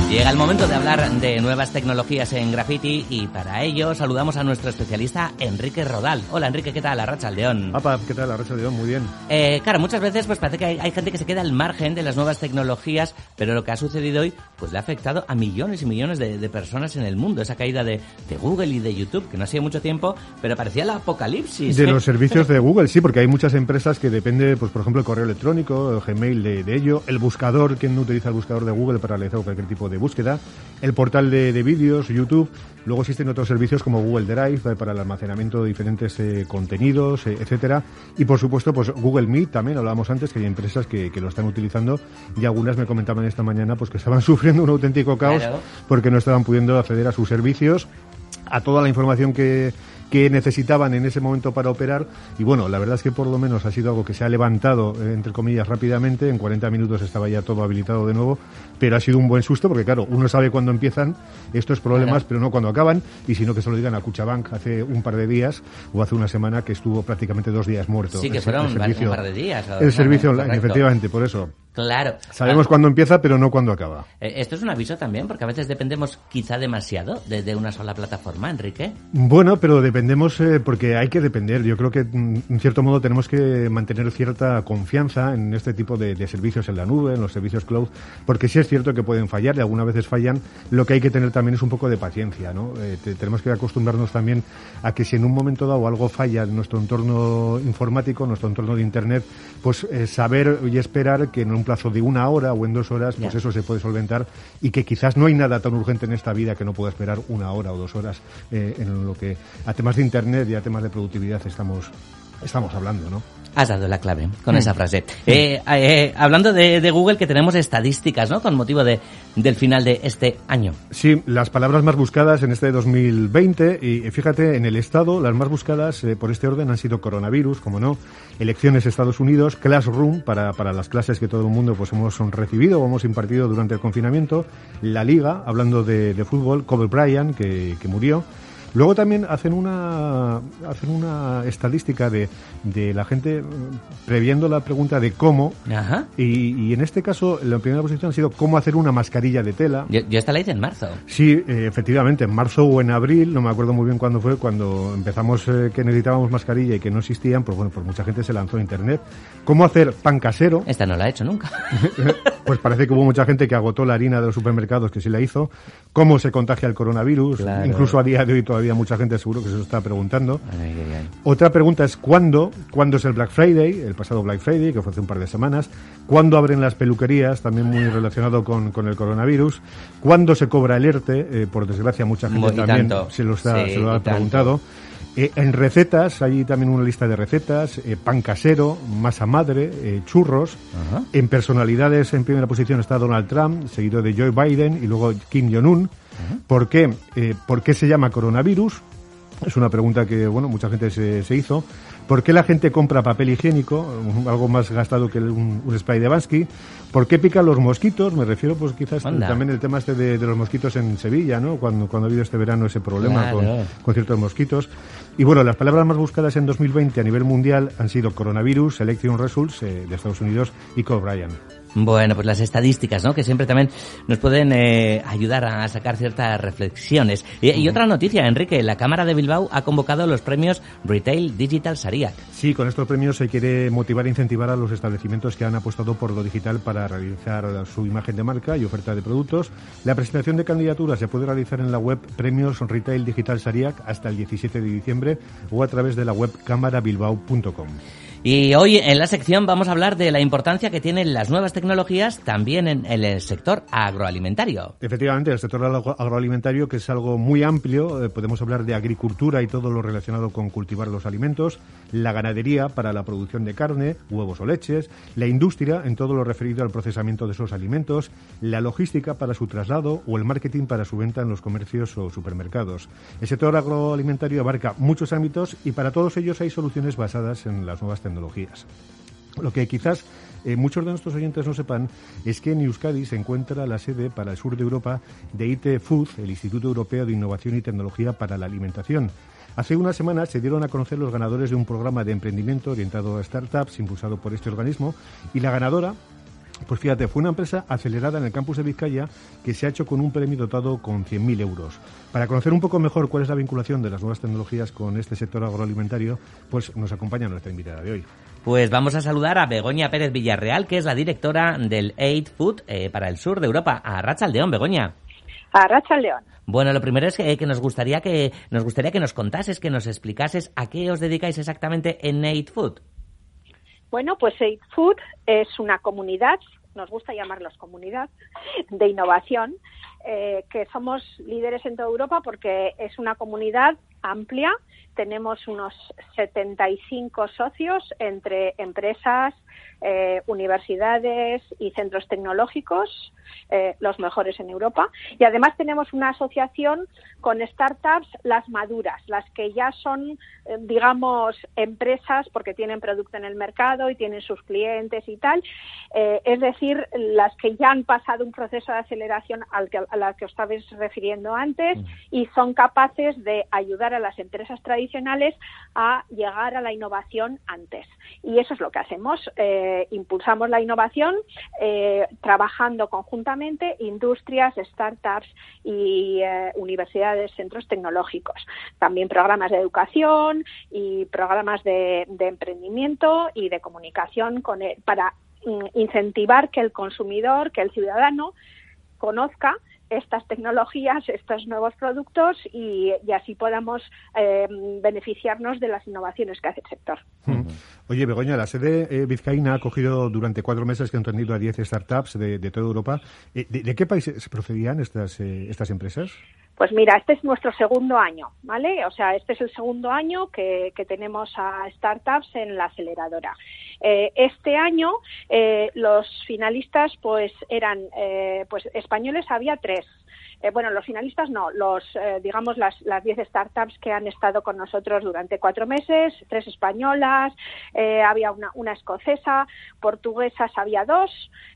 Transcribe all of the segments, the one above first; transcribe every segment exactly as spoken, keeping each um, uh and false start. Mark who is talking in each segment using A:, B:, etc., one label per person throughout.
A: Llega el momento de hablar de nuevas tecnologías en Graffiti y para ello saludamos a nuestro especialista Enrique Rodal. Hola Enrique, ¿qué tal? Arratsaldeon.
B: Apa, ¿qué tal? Arratsaldeon, muy bien.
A: Eh, claro, muchas veces pues parece que hay, hay gente que se queda al margen de las nuevas tecnologías, pero lo que ha sucedido hoy pues le ha afectado a millones y millones de, de personas en el mundo. Esa caída de, de Google y de YouTube, que no ha sido mucho tiempo, pero parecía el apocalipsis.
B: De los servicios de Google, sí, porque hay muchas empresas que depende, pues por ejemplo, el correo electrónico, el Gmail de, de ello, el buscador, quien no utiliza el buscador de Google para realizar cualquier tipo de búsqueda, el portal de, de vídeos, YouTube. Luego existen otros servicios como Google Drive para el almacenamiento de diferentes eh, contenidos, eh, etcétera. Y por supuesto, pues Google Meet también, hablábamos antes que hay empresas que, que lo están utilizando y algunas me comentaban esta mañana pues que estaban sufriendo un auténtico caos claro. porque no estaban pudiendo acceder a sus servicios, a toda la información que que necesitaban en ese momento para operar. Y bueno, la verdad es que por lo menos ha sido algo que se ha levantado, eh, entre comillas, rápidamente. En cuarenta minutos estaba ya todo habilitado de nuevo, pero ha sido un buen susto porque, claro, uno sabe cuándo empiezan estos problemas, claro. pero no cuando acaban, y sino que se lo digan a Cuchabank hace un par de días o hace una semana que estuvo prácticamente dos días muerto.
A: Sí, que
B: el,
A: fueron
B: el servicio,
A: un par de días.
B: El servicio online, correcto. Efectivamente, por eso.
A: Claro.
B: Sabemos
A: ah,
B: cuándo empieza, pero no cuándo acaba.
A: Esto es un aviso también, porque a veces dependemos quizá demasiado de, de una sola plataforma, Enrique.
B: Bueno, pero dependemos eh, porque hay que depender. Yo creo que, en cierto modo, tenemos que mantener cierta confianza en este tipo de, de servicios en la nube, en los servicios cloud, porque sí es cierto que pueden fallar y algunas veces fallan. Lo que hay que tener también es un poco de paciencia, ¿no? Eh, te, tenemos que acostumbrarnos también a que si en un momento dado algo falla en nuestro entorno informático, en nuestro entorno de Internet, pues eh, saber y esperar que en un plazo de una hora o en dos horas, pues yeah. eso se puede solventar y que quizás no hay nada tan urgente en esta vida que no pueda esperar una hora o dos horas eh, en lo que a temas de Internet y a temas de productividad estamos estamos hablando, ¿no?
A: Has dado la clave con mm. esa frase. Eh, eh, hablando de, de Google, que tenemos estadísticas, ¿no? Con motivo de del final de este año.
B: Sí, las palabras más buscadas en este dos mil veinte, y fíjate, en el estado, las más buscadas eh, por este orden han sido coronavirus, como no, elecciones Estados Unidos, Classroom, para, para las clases que todo el mundo pues hemos recibido o hemos impartido durante el confinamiento, la Liga, hablando de, de fútbol, Kobe Bryant, que, que murió. Luego también hacen una hacen una estadística de, de la gente previendo la pregunta de cómo.
A: Ajá.
B: Y, y en este caso la primera posición ha sido cómo hacer una mascarilla de tela.
A: Yo, yo esta la hice en marzo.
B: Sí, eh, efectivamente, en marzo o en abril, no me acuerdo muy bien cuándo fue, cuando empezamos eh, que necesitábamos mascarilla y que no existían, pues bueno, pues mucha gente se lanzó a internet. ¿Cómo hacer pan casero?
A: Esta no la he hecho nunca.
B: Pues parece que hubo mucha gente que agotó la harina de los supermercados que sí la hizo. ¿Cómo se contagia el coronavirus?
A: Claro.
B: Incluso a día de hoy todavía había mucha gente seguro que se lo está preguntando.
A: Ay, ay, ay.
B: Otra pregunta es ¿cuándo? ¿Cuándo es el Black Friday? El pasado Black Friday, que fue hace un par de semanas. ¿Cuándo abren las peluquerías? También muy relacionado con, con el coronavirus. ¿Cuándo se cobra el ERTE? Eh, por desgracia, mucha gente
A: muy
B: también
A: tanto.
B: se lo, está,
A: sí,
B: se lo ha preguntado. Eh, en recetas, hay también una lista de recetas, eh, pan casero, masa madre, eh, churros.
A: Ajá.
B: En personalidades, en primera posición está Donald Trump, seguido de Joe Biden y luego Kim Jong-un. ¿Por qué? Eh, ¿Por qué se llama coronavirus? Es una pregunta que, bueno, mucha gente se, se hizo. ¿Por qué la gente compra papel higiénico? Algo más gastado que un, un spray de Bansky. ¿Por qué pican los mosquitos? Me refiero, pues quizás Anda. también el tema este de, de los mosquitos en Sevilla, ¿no? Cuando, cuando ha habido este verano ese problema claro. con, con ciertos mosquitos. Y bueno, las palabras más buscadas en dos mil veinte a nivel mundial han sido coronavirus, election results eh, de Estados Unidos y Kobe Bryant.
A: Bueno, pues las estadísticas, ¿no? Que siempre también nos pueden eh, ayudar a sacar ciertas reflexiones. Y, y otra noticia, Enrique, la Cámara de Bilbao ha convocado los premios Retail Digital Sariak.
B: Sí, con estos premios se quiere motivar e incentivar a los establecimientos que han apostado por lo digital para realizar su imagen de marca y oferta de productos. La presentación de candidaturas se puede realizar en la web Premios Retail Digital Sariak hasta el diecisiete de diciembre o a través de la web cámara bilbao punto com.
A: Y hoy en la sección vamos a hablar de la importancia que tienen las nuevas tecnologías también en el sector agroalimentario.
B: Efectivamente, el sector agroalimentario, que es algo muy amplio, eh, podemos hablar de agricultura y todo lo relacionado con cultivar los alimentos, la ganadería para la producción de carne, huevos o leches, la industria en todo lo referido al procesamiento de esos alimentos, la logística para su traslado o el marketing para su venta en los comercios o supermercados. El sector agroalimentario abarca muchos ámbitos y para todos ellos hay soluciones basadas en las nuevas tecnologías. tecnologías. Lo que quizás eh, muchos de nuestros oyentes no sepan es que en Euskadi se encuentra la sede para el sur de Europa de I T Food, el Instituto Europeo de Innovación y Tecnología para la Alimentación. Hace unas semanas se dieron a conocer los ganadores de un programa de emprendimiento orientado a startups impulsado por este organismo y la ganadora Pues fíjate, fue una empresa acelerada en el campus de Vizcaya que se ha hecho con un premio dotado con cien mil euros. Para conocer un poco mejor cuál es la vinculación de las nuevas tecnologías con este sector agroalimentario, pues nos acompaña nuestra invitada de hoy.
A: Pues vamos a saludar a Begoña Pérez Villarreal, que es la directora del Aid Food eh, para el sur de Europa. A Arratsaldeon, Begoña.
C: A Arratsaldeon.
A: Bueno, lo primero es que, que nos gustaría que nos gustaría que nos contases, que nos explicases a qué os dedicáis exactamente en Aid Food.
C: Bueno, pues Aid Food es una comunidad, nos gusta llamarlos comunidad, de innovación, eh, que somos líderes en toda Europa porque es una comunidad amplia. Tenemos unos setenta y cinco socios entre empresas, eh, universidades y centros tecnológicos, eh, los mejores en Europa. Y además tenemos una asociación con startups, las maduras, las que ya son, eh, digamos, empresas porque tienen producto en el mercado y tienen sus clientes y tal. Eh, es decir, las que ya han pasado un proceso de aceleración al que, a la que os estabais refiriendo antes y son capaces de ayudar a las empresas tradicionales a llegar a la innovación antes. Y eso es lo que hacemos. Eh, impulsamos la innovación eh, trabajando conjuntamente industrias, startups y eh, universidades, centros tecnológicos. También programas de educación y programas de, de emprendimiento y de comunicación con el, para mm, incentivar que el consumidor, que el ciudadano conozca estas tecnologías, estos nuevos productos y, y así podamos eh, beneficiarnos de las innovaciones que hace el sector.
B: Mm. Oye, Begoña, la sede eh, vizcaína ha acogido durante cuatro meses, que han atendido a diez startups de, de toda Europa. Eh, ¿de, ¿De qué países procedían estas, eh, estas empresas?
C: Pues mira, este es nuestro segundo año, ¿vale? O sea, este es el segundo año que, que tenemos a startups en la aceleradora. Eh, este año eh, los finalistas pues eran eh, pues españoles, había tres. Eh, bueno, los finalistas no, los eh, digamos las las diez startups que han estado con nosotros durante cuatro meses, tres españolas, eh, había una, una escocesa, portuguesas había dos,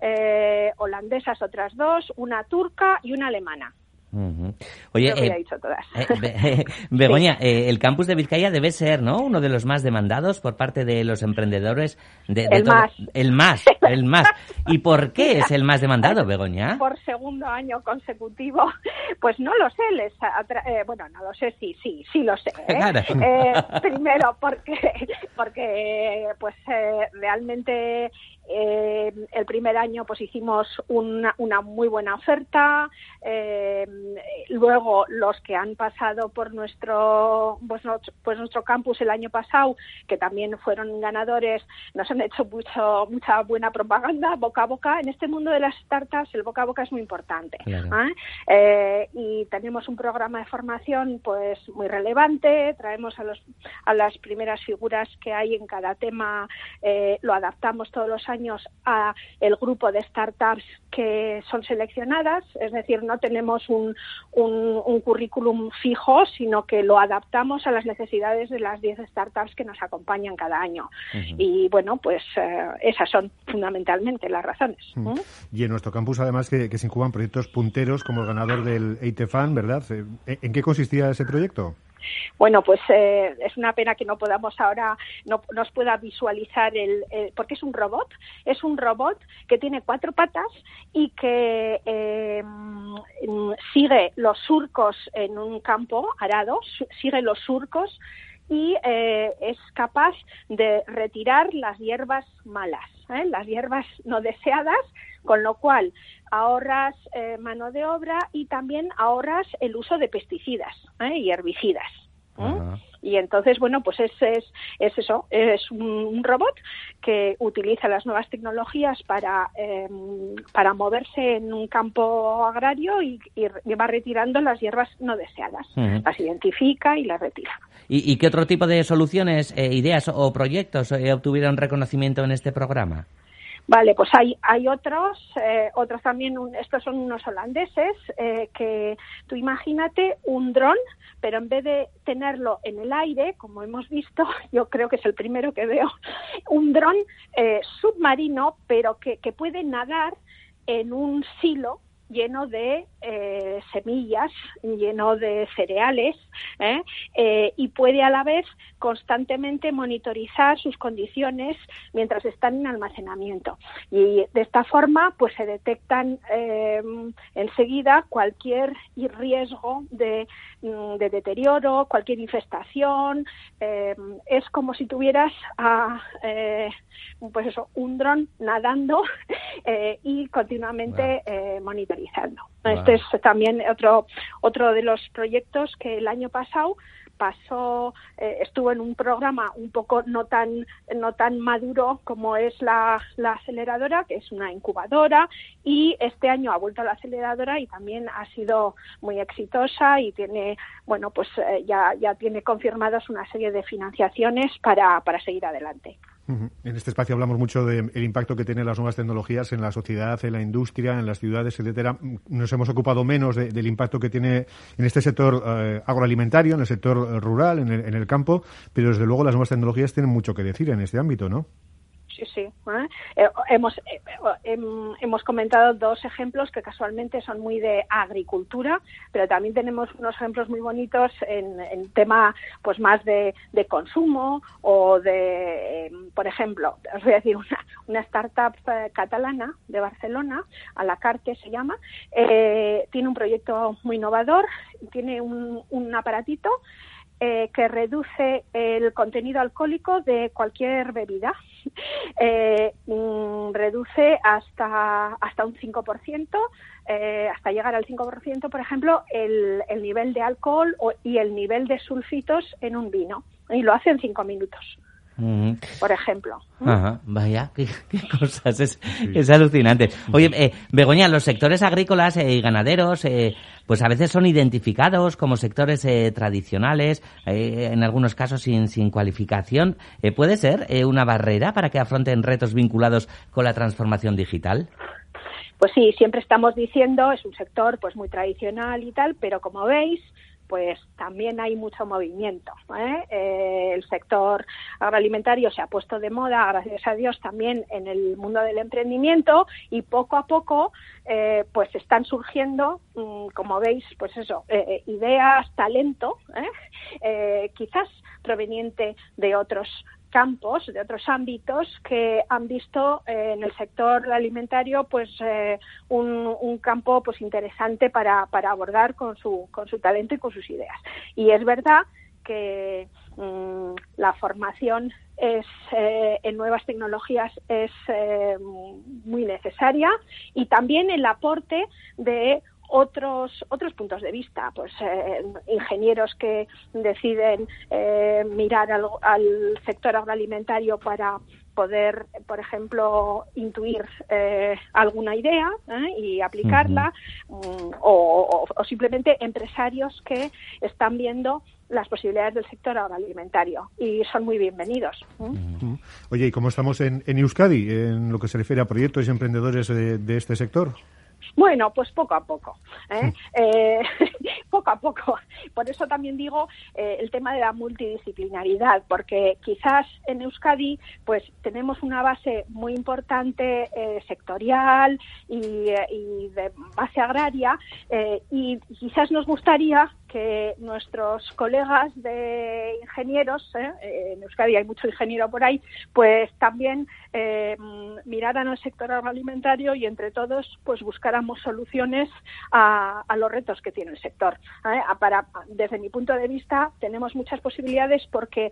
C: eh, holandesas otras dos, una turca y una alemana.
A: Uh-huh. Oye,
C: Creo que
A: eh,
C: ya he dicho todas.
A: eh, Be- Begoña,
C: Sí.
A: eh, el campus de Vizcaya debe ser, ¿no?, uno de los más demandados por parte de los emprendedores. De, de
C: El
A: todo-
C: más.
A: El más, el más. ¿Y por qué es el más demandado, Begoña?
C: Por segundo año consecutivo, pues no lo sé, les atra- eh, bueno, no lo sé, sí, sí, sí lo sé. ¿eh?
A: Claro.
C: Eh, primero porque, porque pues eh, realmente eh, el primer año pues hicimos una, una muy buena oferta, eh, luego los que han pasado por nuestro pues, nuestro pues nuestro campus el año pasado, que también fueron ganadores, nos han hecho mucho mucha buena propaganda, boca a boca. En este mundo de las startups el boca a boca es muy importante.
A: Claro.
C: ¿eh? Eh, y tenemos un programa de formación pues muy relevante, traemos a los a las primeras figuras que hay en cada tema, eh, lo adaptamos todos los años a el grupo de startups que son seleccionadas, es decir, no tenemos un, un, un currículum fijo, sino que lo adaptamos a las necesidades de las diez startups que nos acompañan cada año. Uh-huh. Y bueno, pues eh, esas son fundamentalmente las razones.
B: Uh-huh. ¿Mm? Y en nuestro campus, además, que, que se incuban proyectos punteros como el ganador del EITEFAN, ¿verdad? ¿En qué consistía ese proyecto?
C: Bueno, pues eh, es una pena que no podamos ahora, no nos pueda visualizar el, el, porque es un robot, es un robot que tiene cuatro patas y que eh, sigue los surcos en un campo arado, sigue los surcos y eh, es capaz de retirar las hierbas malas, ¿eh? las hierbas no deseadas, con lo cual ahorras eh, mano de obra y también ahorras el uso de pesticidas ¿eh? y herbicidas. ¿eh? Uh-huh. Y entonces, bueno, pues es, es, es eso, es un, un robot que utiliza las nuevas tecnologías para, eh, para moverse en un campo agrario y, y va retirando las hierbas no deseadas. Uh-huh. Las identifica y las retira.
A: ¿Y, y qué otro tipo de soluciones, eh, ideas o proyectos eh, obtuvieron reconocimiento en este programa?
C: Vale, pues hay hay otros, eh, otros también, un, estos son unos holandeses, eh, que tú imagínate un dron, pero en vez de tenerlo en el aire, como hemos visto, yo creo que es el primero que veo, un dron eh, submarino, pero que, que puede nadar en un silo lleno de eh, semillas, lleno de cereales, ¿eh? Eh, y puede a la vez constantemente monitorizar sus condiciones mientras están en almacenamiento. Y de esta forma, pues se detectan eh, enseguida cualquier riesgo de, de deterioro, cualquier infestación. Eh, es como si tuvieras a, eh, pues eso, un dron nadando eh, y continuamente wow. eh, monitorizando. Wow. Este es también otro otro de los proyectos que el año pasado pasó, eh, estuvo en un programa un poco no tan no tan maduro como es la, la aceleradora, que es una incubadora, y este año ha vuelto a la aceleradora y también ha sido muy exitosa y tiene, bueno, pues eh, ya ya tiene confirmadas una serie de financiaciones para para seguir adelante.
B: En este espacio hablamos mucho del impacto que tienen las nuevas tecnologías en la sociedad, en la industria, en las ciudades, etcétera. Nos hemos ocupado menos de, del impacto que tiene en este sector eh, agroalimentario, en el sector rural, en el, en el campo, pero desde luego las nuevas tecnologías tienen mucho que decir en este ámbito, ¿no?
C: Sí, sí. ¿eh? Eh, hemos eh, eh, hemos comentado dos ejemplos que casualmente son muy de agricultura, pero también tenemos unos ejemplos muy bonitos en, en tema pues más de, de consumo o de, eh, por ejemplo, os voy a decir una, una startup eh, catalana de Barcelona, Alacarte se llama, eh, tiene un proyecto muy innovador, tiene un, un aparatito Eh, que reduce el contenido alcohólico de cualquier bebida. Eh, mm, reduce hasta hasta un cinco por ciento, eh, hasta llegar al cinco por ciento, por ejemplo, el, el nivel de alcohol o, y el nivel de sulfitos en un vino. Y lo hace en cinco minutos. Mm. Por ejemplo.
A: Ajá, vaya, qué, qué cosas, es, sí. es alucinante. Oye, eh, Begoña, los sectores agrícolas y eh, ganaderos, eh, pues a veces son identificados como sectores eh, tradicionales, eh, en algunos casos sin, sin cualificación. Eh, ¿Puede ser eh, una barrera para que afronten retos vinculados con la transformación digital?
C: Pues sí, siempre estamos diciendo, es un sector pues muy tradicional y tal, pero como veis, pues también hay mucho movimiento, ¿eh? Eh, el sector agroalimentario se ha puesto de moda, gracias a Dios, también en el mundo del emprendimiento, y poco a poco eh, pues están surgiendo, mmm, como veis, pues eso, eh, ideas, talento, ¿eh? Eh, quizás proveniente de otros campos, de otros ámbitos que han visto eh, en el sector alimentario pues eh, un, un campo pues interesante para, para abordar con su con su talento y con sus ideas. Y es verdad que mmm, la formación es eh, en nuevas tecnologías es eh, muy necesaria, y también el aporte de otros otros puntos de vista, pues eh, ingenieros que deciden eh, mirar al, al sector agroalimentario para poder, por ejemplo, intuir eh, alguna idea ¿eh? y aplicarla, uh-huh. um, o, o, o simplemente empresarios que están viendo las posibilidades del sector agroalimentario y son muy bienvenidos. ¿eh?
B: Uh-huh. Oye, ¿y cómo estamos en, en Euskadi en lo que se refiere a proyectos y emprendedores de, de este sector?
C: Bueno, pues poco a poco, ¿eh? eh, poco a poco. Por eso también digo eh, el tema de la multidisciplinaridad, porque quizás en Euskadi pues tenemos una base muy importante eh, sectorial y, y de base agraria, eh, y quizás nos gustaría que nuestros colegas de ingenieros, ¿eh? en Euskadi hay mucho ingeniero por ahí, pues también eh, miraran al sector agroalimentario y entre todos pues buscáramos soluciones a, a los retos que tiene el sector. ¿eh? Para, desde mi punto de vista tenemos muchas posibilidades porque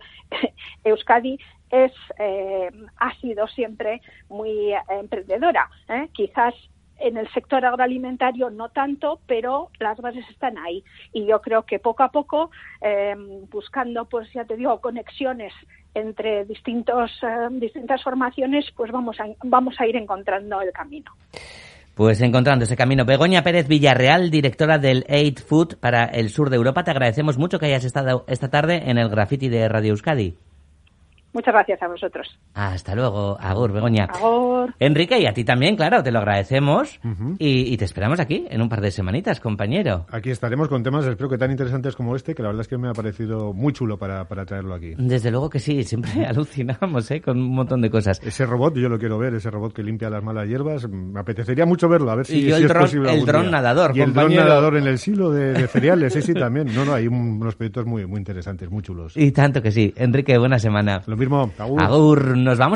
C: Euskadi es eh, ha sido siempre muy eh, emprendedora. ¿eh? Quizás en el sector agroalimentario no tanto, pero las bases están ahí. Y yo creo que poco a poco, eh, buscando, pues ya te digo, conexiones entre distintos eh, distintas formaciones, pues vamos a, vamos a ir encontrando el camino.
A: Pues encontrando ese camino. Begoña Pérez Villarreal, directora del Aid Food para el sur de Europa, te agradecemos mucho que hayas estado esta tarde en el Graffiti de Radio Euskadi.
C: Muchas gracias a vosotros.
A: Hasta luego. Agur, Begoña.
C: Agur.
A: Enrique, y a ti también, claro, te lo agradecemos.
B: Uh-huh.
A: y, y te esperamos aquí en un par de semanitas, compañero.
B: Aquí estaremos con temas, espero que tan interesantes como este, que la verdad es que me ha parecido muy chulo para, para traerlo aquí.
A: Desde luego que sí, siempre alucinamos, ¿eh? Con un montón de cosas.
B: Ese robot, yo lo quiero ver, ese robot que limpia las malas hierbas, me apetecería mucho verlo, a ver si,
A: y yo
B: si
A: el
B: es
A: dron,
B: posible.
A: El dron nadador,
B: y
A: compañero.
B: el dron nadador en el silo de, de cereales, sí, sí, también. No, no, hay un, unos proyectos muy, muy interesantes, muy chulos.
A: Y tanto que sí. Enrique, buena semana.
B: Lo mismo, agur.
A: Agur, nos vamos